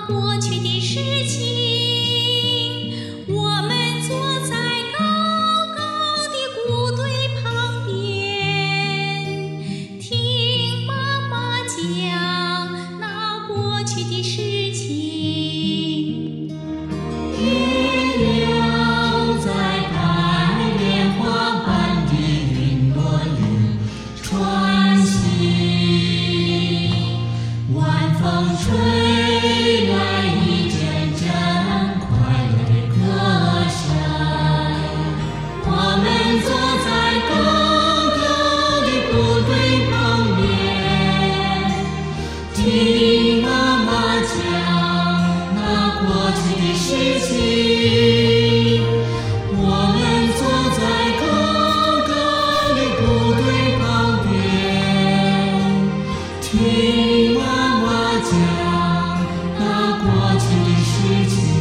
过去的事情，我们坐在高高的谷堆旁边，听妈妈讲那过去的事情。 月亮在白莲花般的云朵里穿行，晚风吹来一阵阵快乐的歌声。我们坐在高高的谷堆旁边，听妈妈讲那过去的事情。我们坐在高高的谷堆旁边，听妈妈讲那过去的事情。